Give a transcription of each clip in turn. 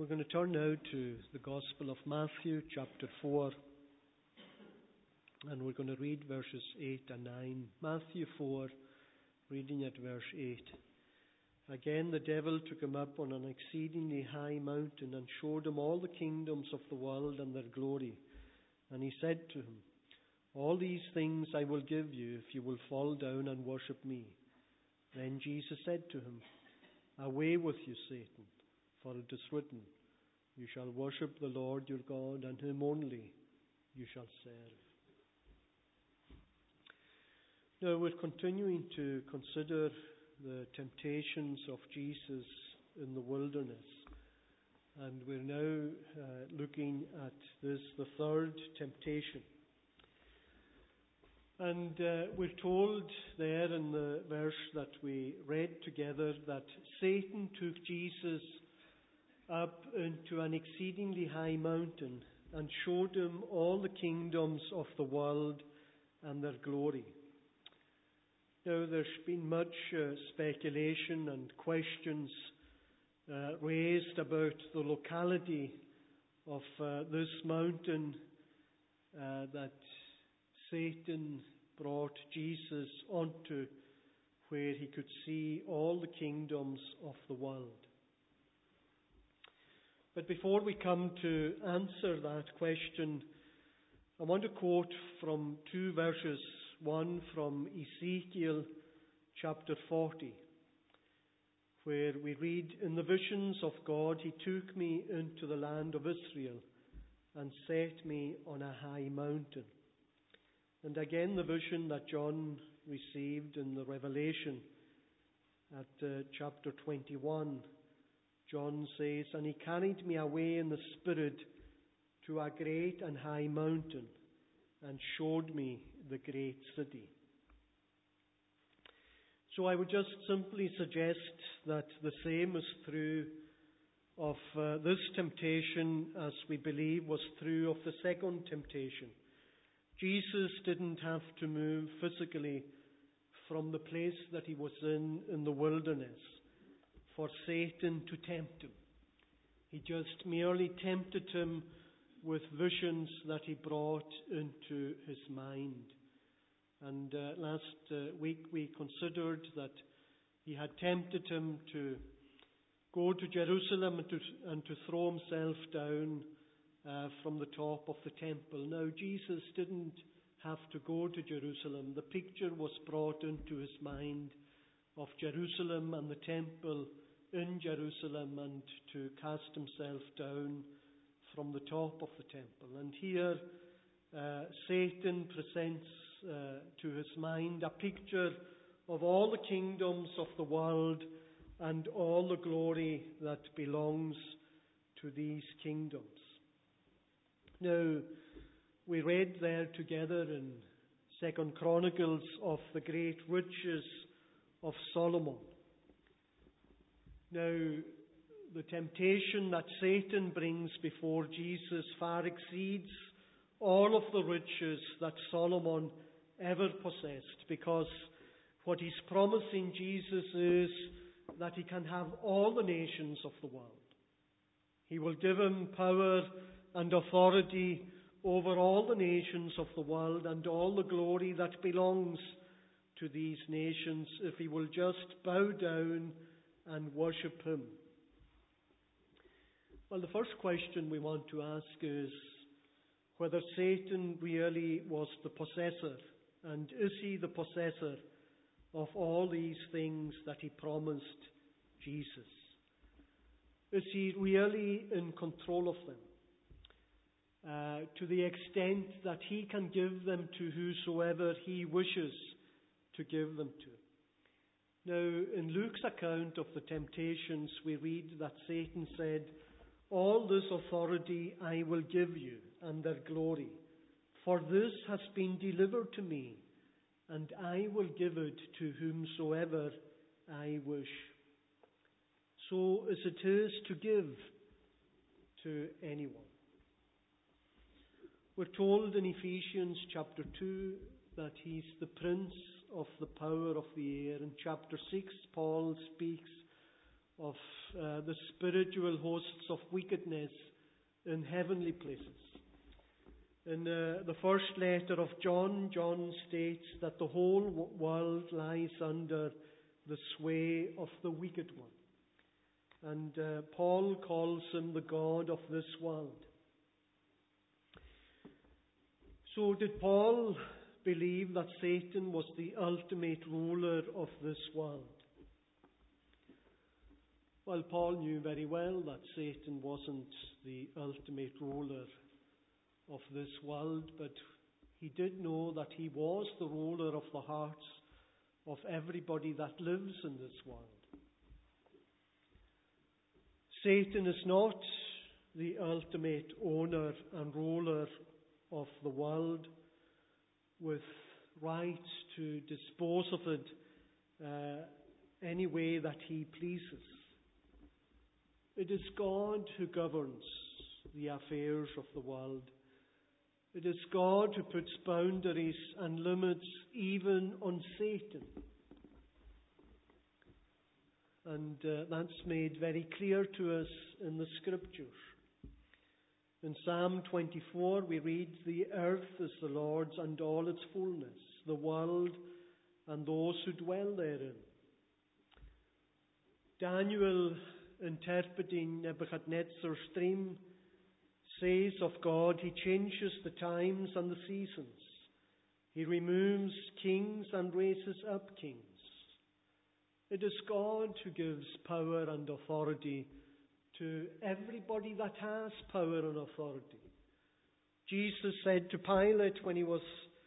We're going to turn now to the Gospel of Matthew, chapter 4, and we're going to read verses 8 and 9. Matthew 4, reading at verse 8. Again, the devil took him up on an exceedingly high mountain and showed him all the kingdoms of the world and their glory. And he said to him, "All these things I will give you if you will fall down and worship me." Then Jesus said to him, "Away with you, Satan, for it is written, you shall worship the Lord your God, and him only you shall serve." Now we're continuing to consider the temptations of Jesus in the wilderness. And we're now looking at this, the third temptation. And we're told there in the verse that we read together that Satan took Jesus up into an exceedingly high mountain and showed him all the kingdoms of the world and their glory. Now there's been much speculation and questions raised about the locality of this mountain that Satan brought Jesus onto, where he could see all the kingdoms of the world. But before we come to answer that question, I want to quote from two verses, one from Ezekiel chapter 40, where we read, "In the visions of God he took me into the land of Israel and set me on a high mountain." And again the vision that John received in the Revelation at chapter 21. John says, "And he carried me away in the Spirit to a great and high mountain and showed me the great city." So I would just simply suggest that the same is true of this temptation as we believe was true of the second temptation. Jesus didn't have to move physically from the place that he was in the wilderness for Satan to tempt him. He just merely tempted him with visions that he brought into his mind. And last week we considered that he had tempted him to go to Jerusalem and to throw himself down from the top of the temple. Now Jesus didn't have to go to Jerusalem. The picture was brought into his mind of Jerusalem and the temple in Jerusalem, and to cast himself down from the top of the temple. And here Satan presents to his mind a picture of all the kingdoms of the world and all the glory that belongs to these kingdoms. Now, we read there together in 2 Chronicles of the great riches of Solomon. Now, the temptation that Satan brings before Jesus far exceeds all of the riches that Solomon ever possessed, because what he's promising Jesus is that he can have all the nations of the world. He will give him power and authority over all the nations of the world and all the glory that belongs to these nations if he will just bow down and worship him. Well, the first question we want to ask is whether Satan really was the possessor, and is he the possessor of all these things that he promised Jesus? Is he really in control of them to the extent that he can give them to whosoever he wishes to give them to? Now, in Luke's account of the temptations, we read that Satan said, "All this authority I will give you, and their glory, for this has been delivered to me, and I will give it to whomsoever I wish." So as it is to give to anyone. We're told in Ephesians chapter 2 that he's the prince of the power of the air. In chapter 6, Paul speaks of the spiritual hosts of wickedness in heavenly places. In the first letter of John, John states that the whole world lies under the sway of the wicked one. And Paul calls him the God of this world. So did Paul believe that Satan was the ultimate ruler of this world? Well, Paul knew very well that Satan wasn't the ultimate ruler of this world, but he did know that he was the ruler of the hearts of everybody that lives in this world. Satan is not the ultimate owner and ruler of the world with rights to dispose of it any way that he pleases. It is God who governs the affairs of the world. It is God who puts boundaries and limits even on Satan. And that's made very clear to us in the Scriptures. In Psalm 24 we read, "The earth is the Lord's and all its fullness, the world and those who dwell therein." Daniel, interpreting Nebuchadnezzar's dream, says of God, He changes the times and the seasons. He removes kings and raises up kings. It is God who gives power and authority to everybody that has power and authority. Jesus said to Pilate when he was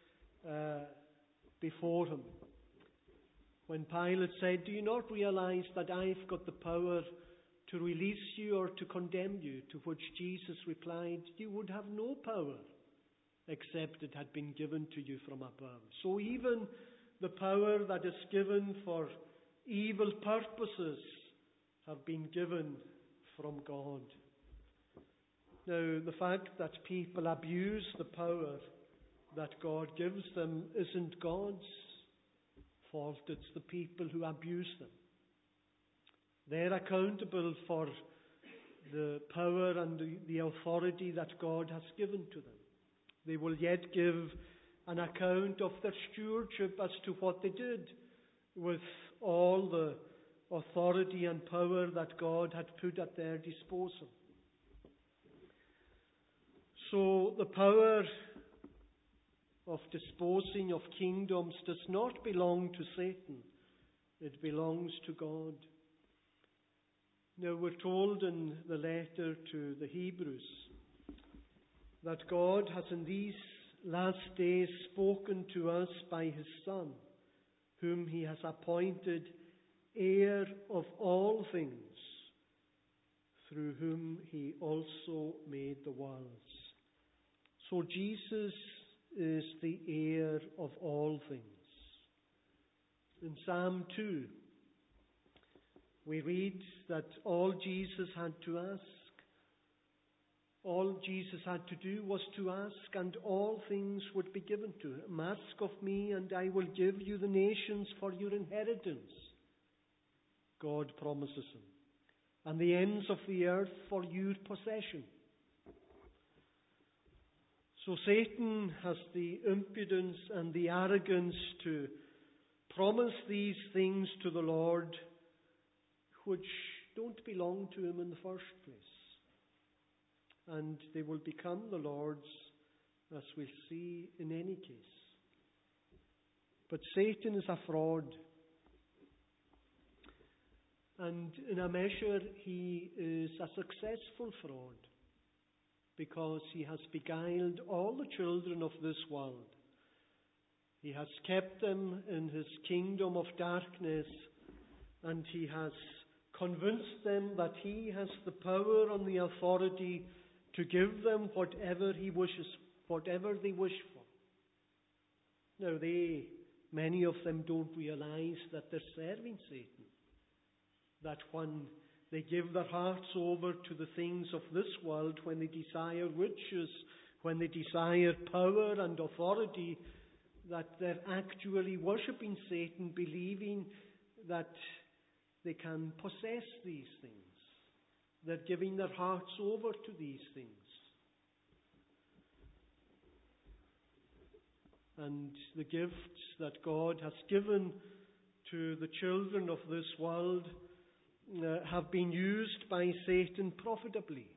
before him, when Pilate said, "Do you not realize that I've got the power to release you or to condemn you?" To which Jesus replied, "You would have no power except it had been given to you from above." So even the power that is given for evil purposes have been given from God. Now, the fact that people abuse the power that God gives them isn't God's fault. It's the people who abuse them. They're accountable for the power and the authority that God has given to them. They will yet give an account of their stewardship as to what they did with all the authority and power that God had put at their disposal. So the power of disposing of kingdoms does not belong to Satan. It belongs to God. Now we're told in the letter to the Hebrews that God has in these last days spoken to us by His Son, whom He has appointed heir of all things, through whom He also made the worlds. So Jesus is the heir of all things. In Psalm 2, we read that all Jesus had to ask, all Jesus had to do was to ask, and all things would be given to Him. "Ask of me, and I will give you the nations for your inheritance," God promises him, "and the ends of the earth for your possession." So Satan has the impudence and the arrogance to promise these things to the Lord which don't belong to Him in the first place. And they will become the Lord's, as we'll see in any case. But Satan is a fraud. And in a measure, he is a successful fraud, because he has beguiled all the children of this world. He has kept them in his kingdom of darkness, and he has convinced them that he has the power and the authority to give them whatever he wishes, whatever they wish for. Now many of them don't realize that they're serving Satan. That when they give their hearts over to the things of this world, when they desire riches, when they desire power and authority, that they're actually worshipping Satan, believing that they can possess these things. They're giving their hearts over to these things. And the gifts that God has given to the children of this world have been used by Satan profitably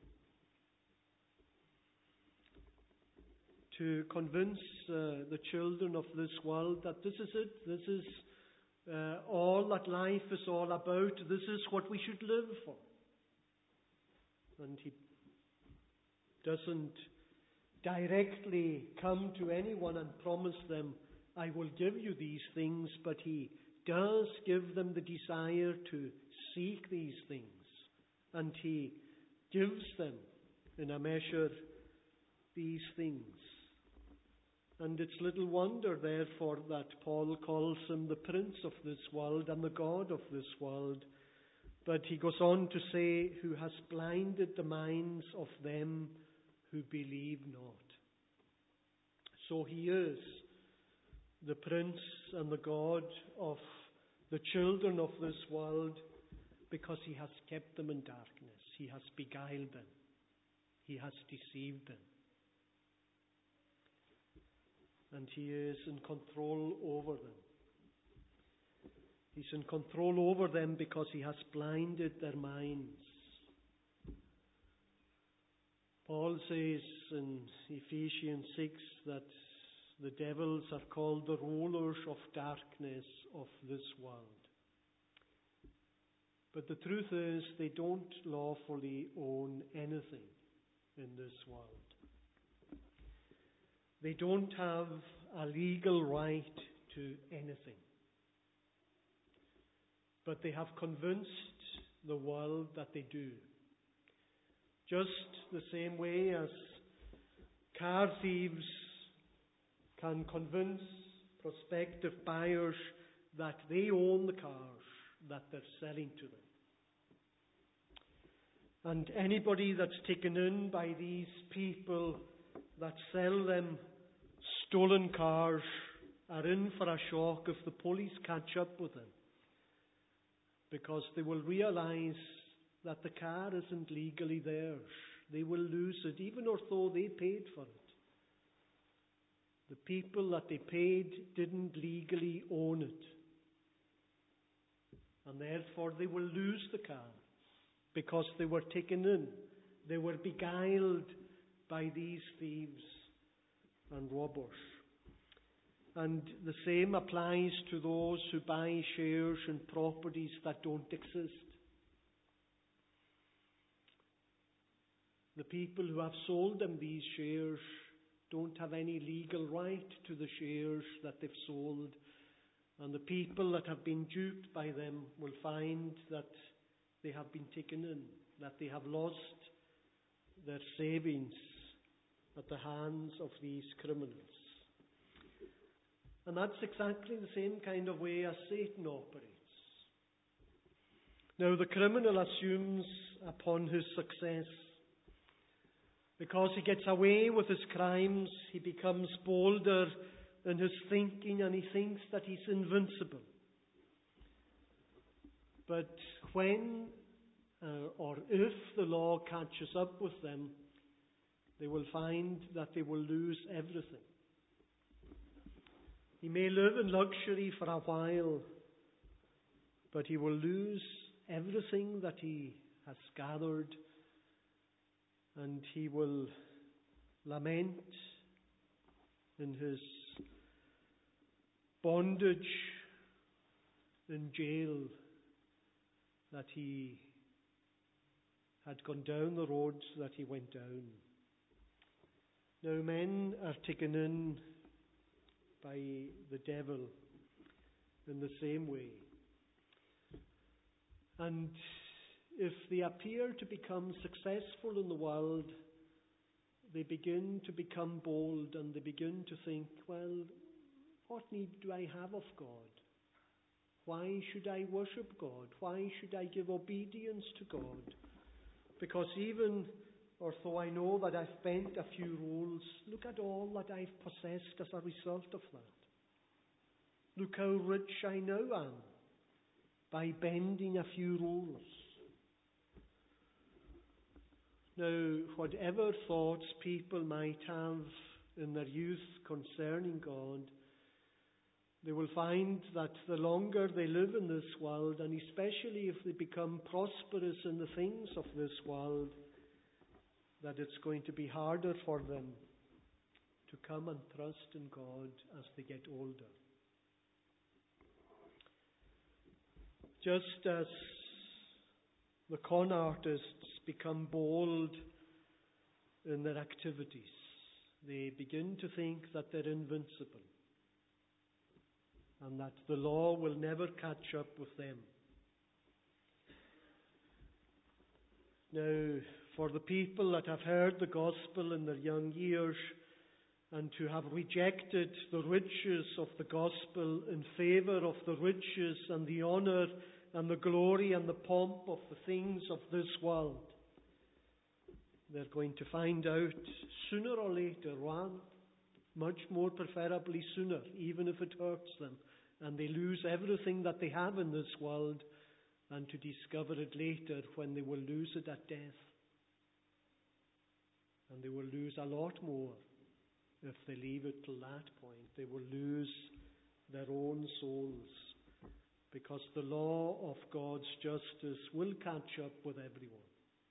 to convince the children of this world that this is it, this is all that life is all about, this is what we should live for. And he doesn't directly come to anyone and promise them, I will give you these things, but he does give them the desire to seek these things. And he gives them, in a measure, these things. And it's little wonder, therefore, that Paul calls him the prince of this world and the god of this world. But he goes on to say, who has blinded the minds of them who believe not. So he is the prince and the god of the children of this world because he has kept them in darkness. He has beguiled them. He has deceived them. And he is in control over them. He's in control over them because he has blinded their minds. Paul says in Ephesians 6 that the devils are called the rulers of darkness of this world. But the truth is, they don't lawfully own anything in this world. They don't have a legal right to anything. But they have convinced the world that they do. Just the same way as car thieves can convince prospective buyers that they own the cars that they're selling to them. And anybody that's taken in by these people that sell them stolen cars are in for a shock if the police catch up with them. Because they will realize that the car isn't legally theirs. They will lose it, even although they paid for it. The people that they paid didn't legally own it. And therefore they will lose the car because they were taken in. They were beguiled by these thieves and robbers. And the same applies to those who buy shares in properties that don't exist. The people who have sold them these shares don't have any legal right to the shares that they've sold. And the people that have been duped by them will find that they have been taken in, that they have lost their savings at the hands of these criminals. And that's exactly the same kind of way as Satan operates. Now, the criminal assumes upon his success. Because he gets away with his crimes, he becomes bolder in his thinking and he thinks that he's invincible. But when or if the law catches up with them, they will find that they will lose everything. He may live in luxury for a while, but he will lose everything that he has gathered, and he will lament in his bondage in jail that he had gone down the roads that he went down. Now men are taken in by the devil in the same way. And if they appear to become successful in the world, they begin to become bold and they begin to think, well, what need do I have of God? Why should I worship God? Why should I give obedience to God? Because even although I know that I've bent a few rules, look at all that I've possessed as a result of that. Look how rich I now am. by bending a few rules. Now, whatever thoughts people might have in their youth concerning God, they will find that the longer they live in this world, and especially if they become prosperous in the things of this world, that it's going to be harder for them to come and trust in God as they get older. Just as the con artists become bold in their activities, they begin to think that they're invincible and that the law will never catch up with them. Now, for the people that have heard the gospel in their young years and who have rejected the riches of the gospel in favour of the riches and the honour and the glory and the pomp of the things of this world, they're going to find out sooner or later, much more preferably sooner, even if it hurts them, and they lose everything that they have in this world, and to discover it later when they will lose it at death. And they will lose a lot more if they leave it till that point. They will lose their own souls, because the law of God's justice will catch up with everyone.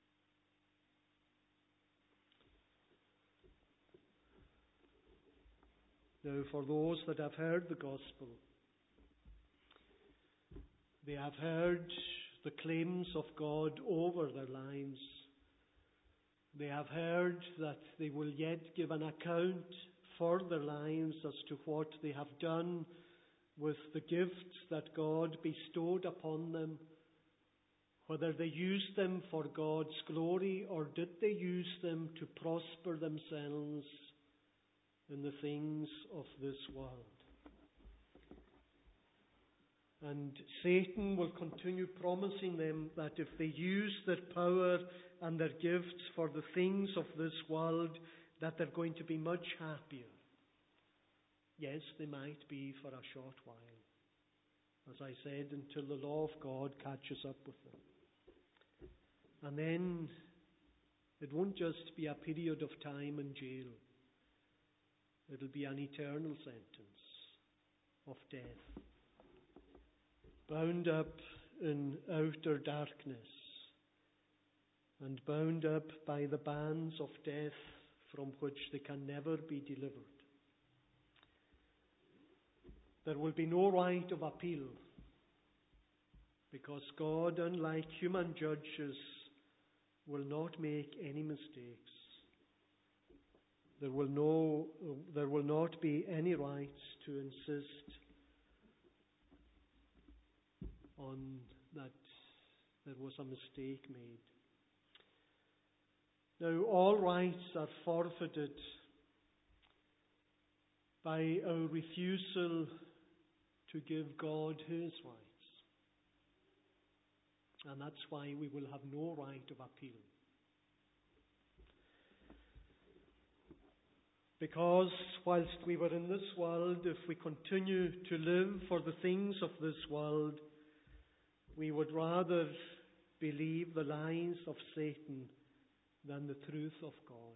Now, for those that have heard the gospel, they have heard the claims of God over their lives. They have heard that they will yet give an account for their lives as to what they have done with the gifts that God bestowed upon them, whether they used them for God's glory or did they use them to prosper themselves in the things of this world. And Satan will continue promising them that if they use their power and their gifts for the things of this world, that they're going to be much happier. Yes, they might be for a short while, as I said, until the law of God catches up with them. And then it won't just be a period of time in jail. It'll be an eternal sentence of death, bound up in outer darkness and bound up by the bands of death from which they can never be delivered. There will be no right of appeal, because God, unlike human judges, will not make any mistakes. There will not be any rights to insist on that there was a mistake made. Now, all rights are forfeited by our refusal to give God His rights. And that's why we will have no right of appeal. Because whilst we were in this world, if we continue to live for the things of this world, we would rather believe the lies of Satan than the truth of God.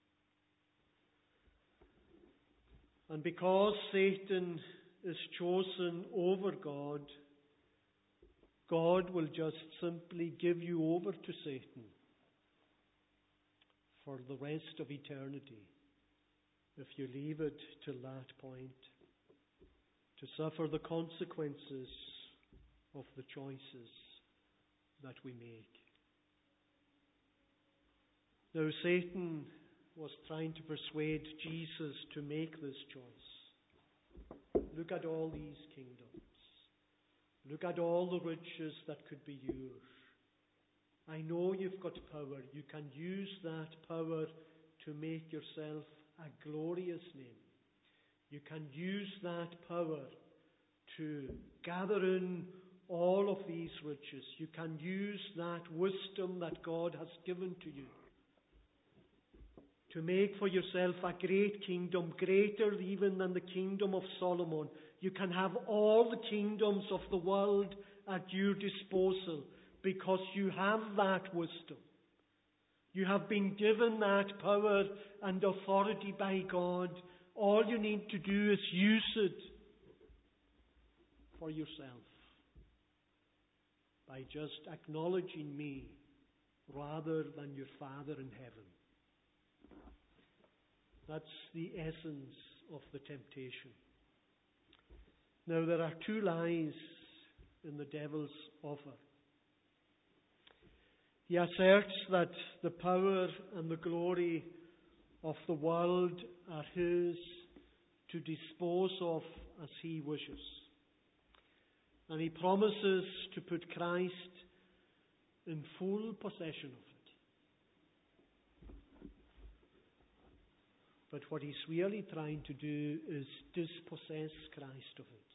And because Satan is chosen over God, God will just simply give you over to Satan for the rest of eternity, if you leave it till that point, to suffer the consequences of the choices that we make. Now, Satan was trying to persuade Jesus to make this choice. Look at all these kingdoms. Look at all the riches that could be yours. I know you've got power. You can use that power to make yourself a glorious name. You can use that power to gather in all of these riches. You can use that wisdom that God has given to you to make for yourself a great kingdom, greater even than the kingdom of Solomon. You can have all the kingdoms of the world at your disposal because you have that wisdom. You have been given that power and authority by God. All you need to do is use it for yourself by just acknowledging me rather than your Father in heaven. That's the essence of the temptation. Now, there are two lies in the devil's offer. He asserts that the power and the glory of the world are his to dispose of as he wishes. And he promises to put Christ in full possession of it. But what he's really trying to do is dispossess Christ of it.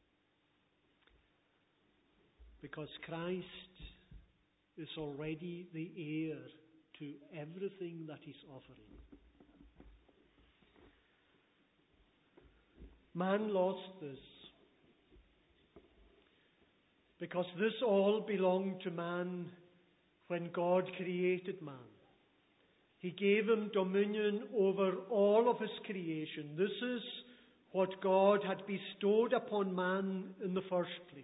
Because Christ is already the heir to everything that he's offering. Man lost this because this all belonged to man when God created man. He gave him dominion over all of his creation. This is what God had bestowed upon man in the first place.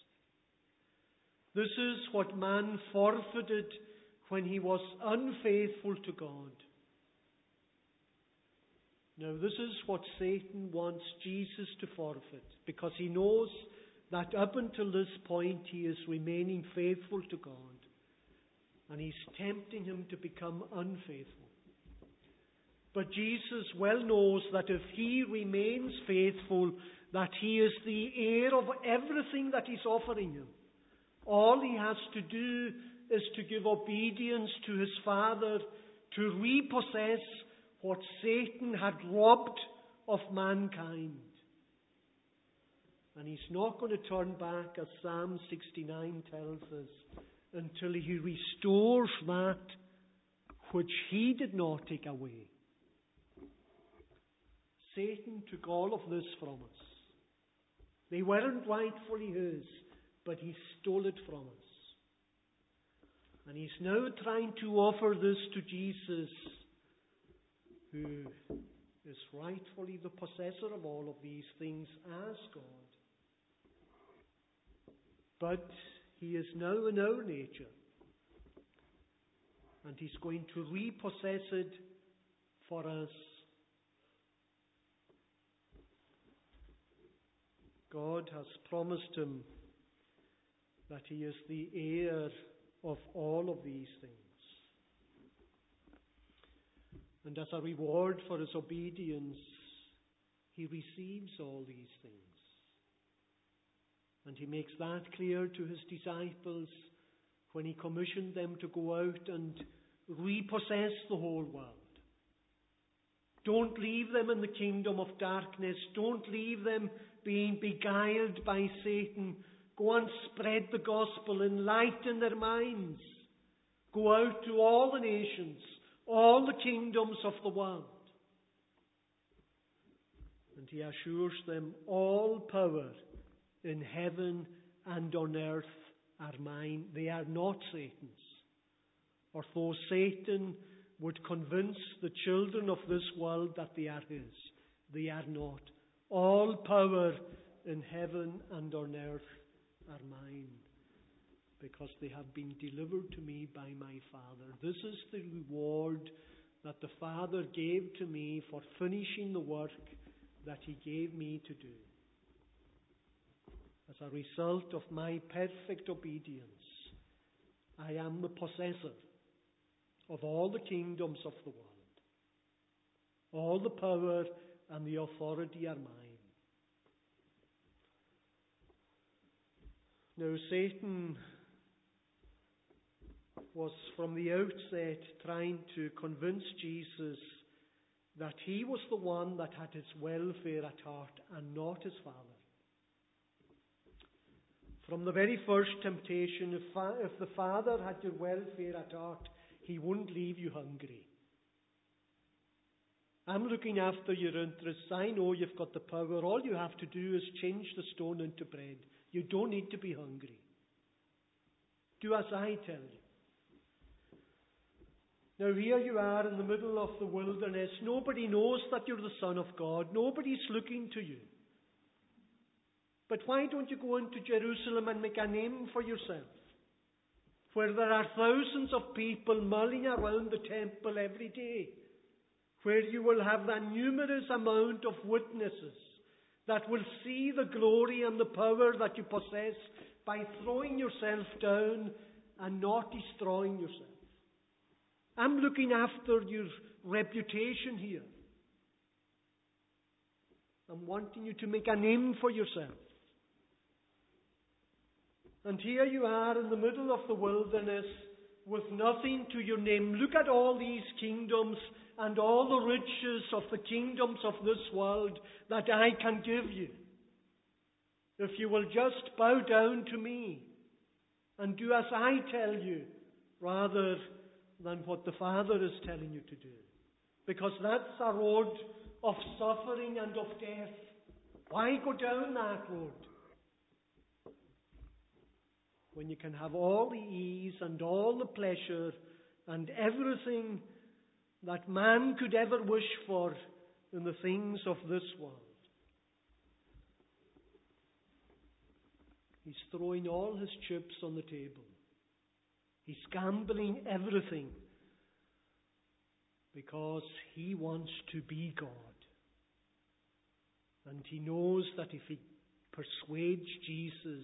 This is what man forfeited when he was unfaithful to God. Now, this is what Satan wants Jesus to forfeit, because he knows that up until this point he is remaining faithful to God, and he's tempting him to become unfaithful. But Jesus well knows that if he remains faithful, that he is the heir of everything that he's offering him. All he has to do is to give obedience to his Father, to repossess what Satan had robbed of mankind. And he's not going to turn back, as Psalm 69 tells us, until he restores that which he did not take away. Satan took all of this from us. They weren't rightfully his, but he stole it from us. And he's now trying to offer this to Jesus, who is rightfully the possessor of all of these things as God. But he is now in our nature, and he's going to repossess it for us. God has promised him that he is the heir of all of these things. And as a reward for his obedience, he receives all these things. And he makes that clear to his disciples when he commissioned them to go out and repossess the whole world. Don't leave them in the kingdom of darkness. Don't leave them being beguiled by Satan. Go and spread the gospel, enlighten their minds. Go out to all the nations, all the kingdoms of the world. And he assures them, all power in heaven and on earth are mine. They are not Satan's. Or though Satan would convince the children of this world that they are his, they are not. All power in heaven and on earth are mine, because they have been delivered to me by my Father. This is the reward that the Father gave to me for finishing the work that he gave me to do. As a result of my perfect obedience, I am the possessor of all the kingdoms of the world. All the power and the authority are mine. Now, Satan was from the outset trying to convince Jesus that he was the one that had his welfare at heart and not his Father. From the very first temptation, if the Father had your welfare at heart, he wouldn't leave you hungry. I'm looking after your interests. I know you've got the power. All you have to do is change the stone into bread. You don't need to be hungry. Do as I tell you. Now here you are in the middle of the wilderness. Nobody knows that you're the Son of God. Nobody's looking to you. But why don't you go into Jerusalem and make a name for yourself? Where there are thousands of people mulling around the temple every day. Where you will have a numerous amount of witnesses that will see the glory and the power that you possess by throwing yourself down and not destroying yourself. I'm looking after your reputation here. I'm wanting you to make a name for yourself. And here you are in the middle of the wilderness with nothing to your name. Look at all these kingdoms and all the riches of the kingdoms of this world that I can give you. If you will just bow down to me and do as I tell you, rather than what the Father is telling you to do. Because that's a road of suffering and of death. Why go down that road? When you can have all the ease and all the pleasure and everything that man could ever wish for in the things of this world. He's throwing all his chips on the table. He's gambling everything because he wants to be God. And he knows that if he persuades Jesus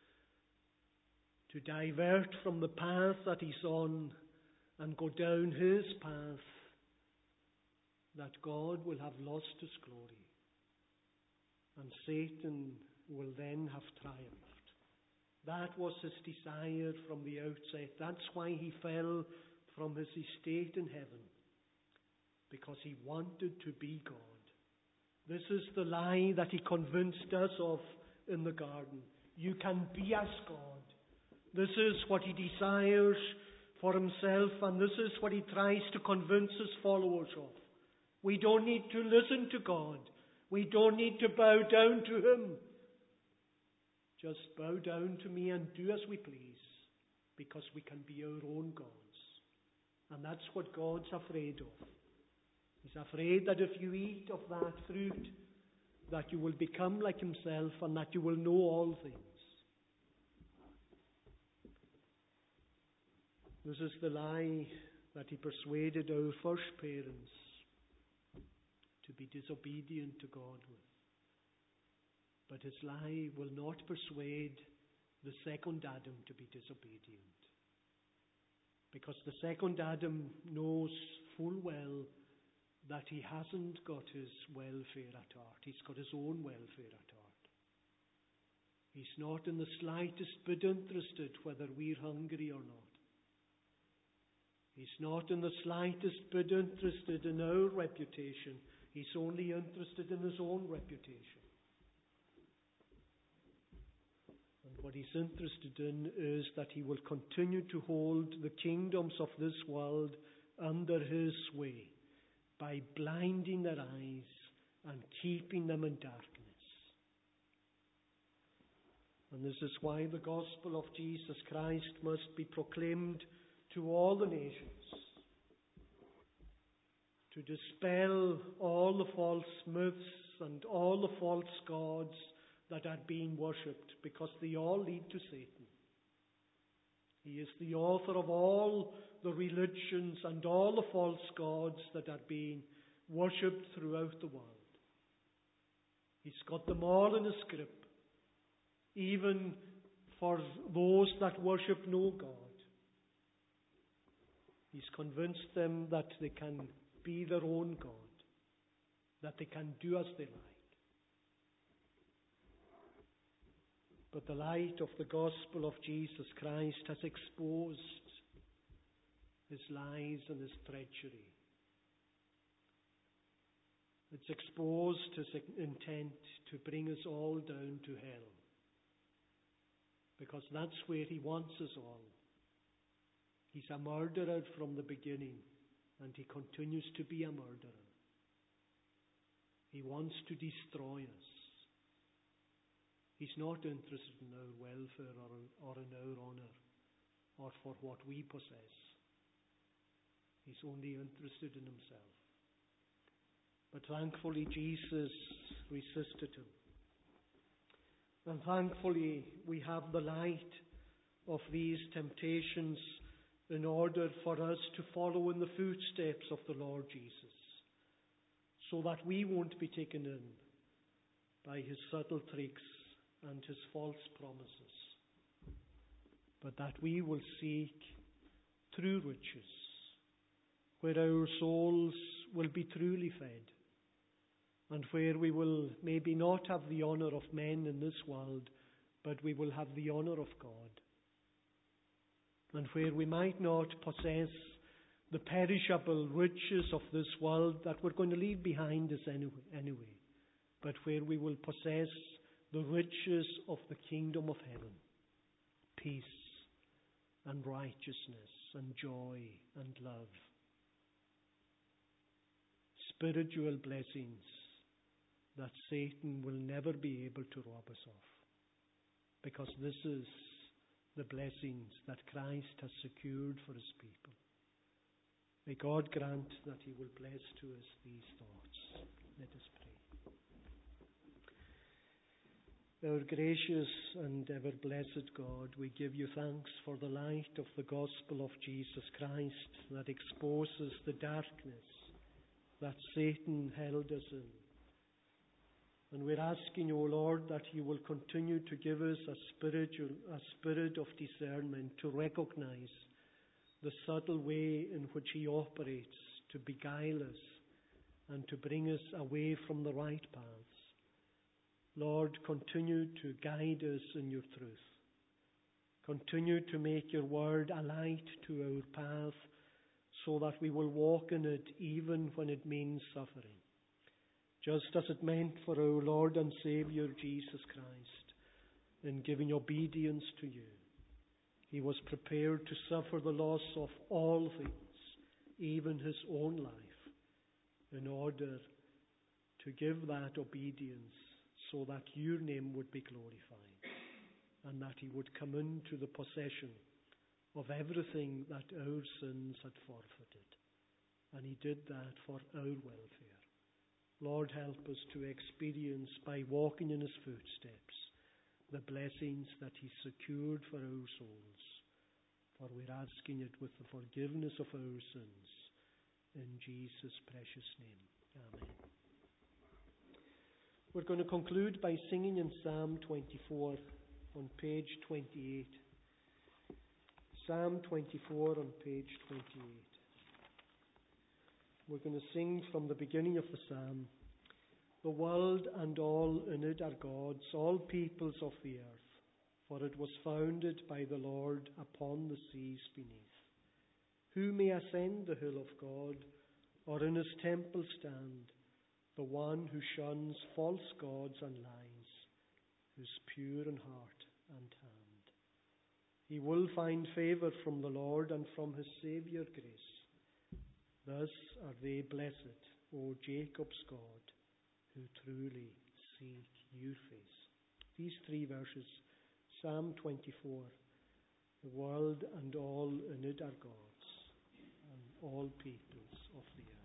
to divert from the path that he's on and go down his path, that God will have lost his glory. And Satan will then have triumphed. That was his desire from the outset. That's why he fell from his estate in heaven. Because he wanted to be God. This is the lie that he convinced us of in the garden. You can be as God. This is what he desires for himself, and this is what he tries to convince his followers of. We don't need to listen to God. We don't need to bow down to him. Just bow down to me and do as we please, because we can be our own gods. And that's what God's afraid of. He's afraid that if you eat of that fruit, that you will become like himself and that you will know all things. This is the lie that he persuaded our first parents to be disobedient to God with. But his lie will not persuade the second Adam to be disobedient. Because the second Adam knows full well that he hasn't got his welfare at heart. He's got his own welfare at heart. He's not in the slightest bit interested whether we're hungry or not. He's not in the slightest bit interested in our reputation. He's only interested in his own reputation. And what he's interested in is that he will continue to hold the kingdoms of this world under his sway by blinding their eyes and keeping them in darkness. And this is why the gospel of Jesus Christ must be proclaimed to all the nations, to dispel all the false myths and all the false gods that are being worshipped, because they all lead to Satan. He is the author of all the religions and all the false gods that are being worshipped throughout the world. He's got them all in his grip, even for those that worship no God. He's convinced them that they can be their own God, that they can do as they like. But the light of the gospel of Jesus Christ has exposed his lies and his treachery. It's exposed his intent to bring us all down to hell. Because that's where he wants us all. He's a murderer from the beginning, and he continues to be a murderer. He wants to destroy us. He's not interested in our welfare or in our honor or for what we possess. He's only interested in himself. But thankfully Jesus resisted him. And thankfully we have the light of these temptations in order for us to follow in the footsteps of the Lord Jesus, so that we won't be taken in by his subtle tricks and his false promises, but that we will seek true riches, where our souls will be truly fed, and where we will maybe not have the honor of men in this world, but we will have the honor of God. And where we might not possess the perishable riches of this world that we're going to leave behind us anyway, but where we will possess the riches of the kingdom of heaven, peace and righteousness and joy and love, spiritual blessings that Satan will never be able to rob us of, because this is the blessings that Christ has secured for his people. May God grant that he will bless to us these thoughts. Let us pray. Our gracious and ever blessed God, we give you thanks for the light of the gospel of Jesus Christ that exposes the darkness that Satan held us in. And we're asking, O Lord, that you will continue to give us a spirit of discernment to recognize the subtle way in which he operates to beguile us and to bring us away from the right paths. Lord, continue to guide us in your truth. Continue to make your word a light to our path, so that we will walk in it even when it means suffering. Just as it meant for our Lord and Saviour Jesus Christ in giving obedience to you. He was prepared to suffer the loss of all things, even his own life, in order to give that obedience so that your name would be glorified, and that he would come into the possession of everything that our sins had forfeited. And he did that for our welfare. Lord, help us to experience, by walking in his footsteps, the blessings that he secured for our souls. For we're asking it with the forgiveness of our sins. In Jesus' precious name. Amen. We're going to conclude by singing in Psalm 24 on page 28. Psalm 24 on page 28. We're going to sing from the beginning of the psalm. The world and all in it are God's, all peoples of the earth, for it was founded by the Lord upon the seas beneath. Who may ascend the hill of God, or in his temple stand? The one who shuns false gods and lies, who's pure in heart and hand. He will find favour from the Lord and from his Saviour grace. Thus are they blessed, O Jacob's God, who truly seek your face. These three verses, Psalm 24, the world and all in it are God's, and all peoples of the earth.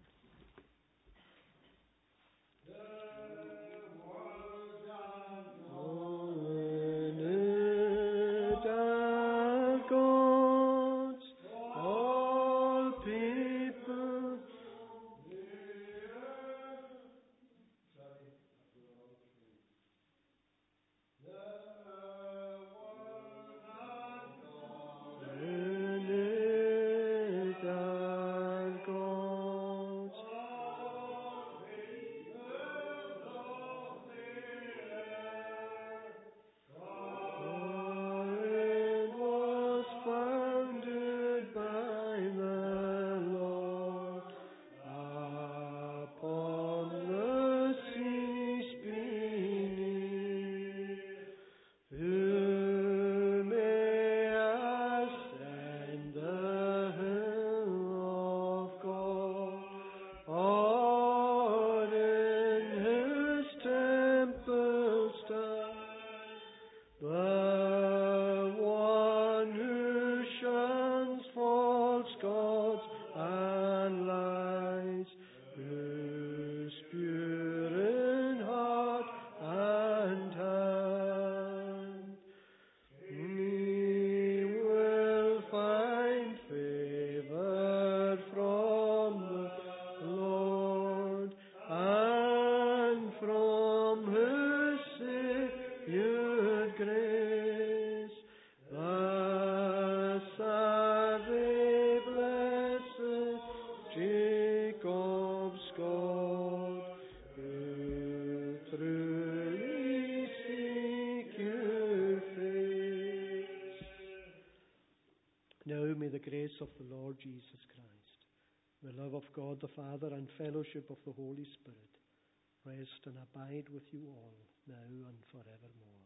The one who shuns false gods and lies, who's pure in heart and hand, he will find favor from the Lord and from His Saviour grace. Thus are they blessed, Jacob's God, who truly seek your face. Now may the grace of the Lord Jesus Christ, the love of God the Father, and fellowship of the Holy Spirit rest and abide with you all, now and forevermore.